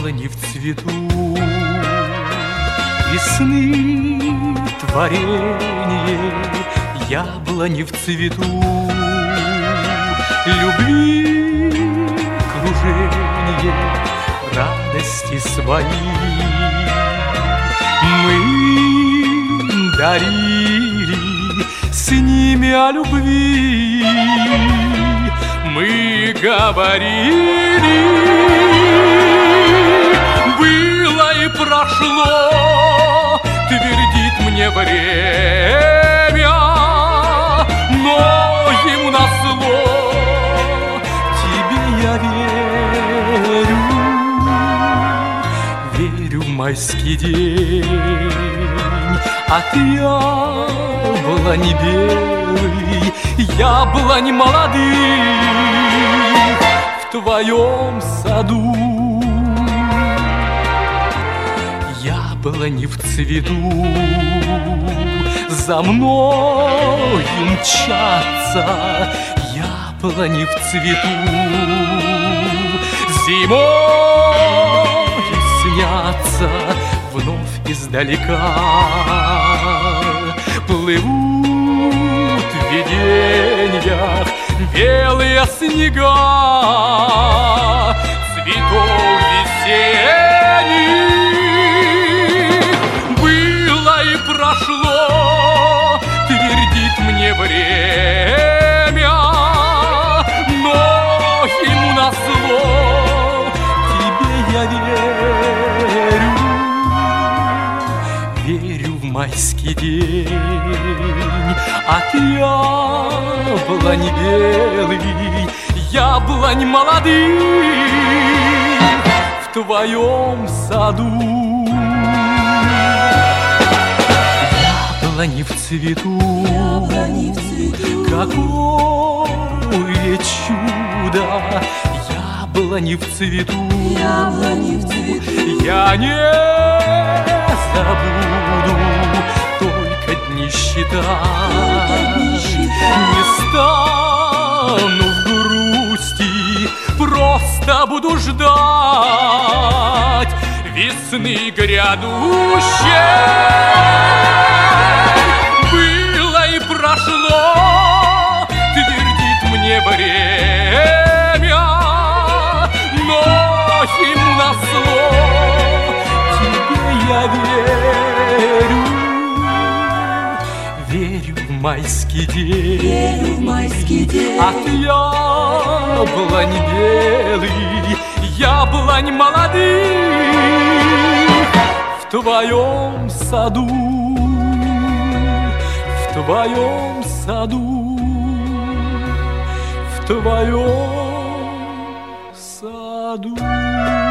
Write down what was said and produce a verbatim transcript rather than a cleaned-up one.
яблони в цвету, весны творение, яблони в цвету, любви кружение, радости свои мы дарили, с ними о любви мы говорили. Было и прошло, твердит мне время, но ему назло тебе я верю, верю в майский день. От яблони белый, яблонь молодых в твоем саду. Яблони в цвету за мною мчатся, яблони в цвету зимой снятся вновь издалека. Плывут в видениях белые снега цветов весенних. Было и прошло, твердит мне время, но ему назло тебе я верю, верю в майский день. От яблони белый, яблонь молодых в твоем саду. Яблони в цвету, яблони в цвету, какое чудо! Яблони в цвету, яблони в цвету, я не забуду только дни считать, не стану в грусти, просто буду ждать весны грядущей. Было и прошло, твердит мне время, но ему назло тебе я верю, верю в майский день, верю в майский день. От яблонь белый, яблонь молодых в твоем саду, в твоем саду, в твоем саду.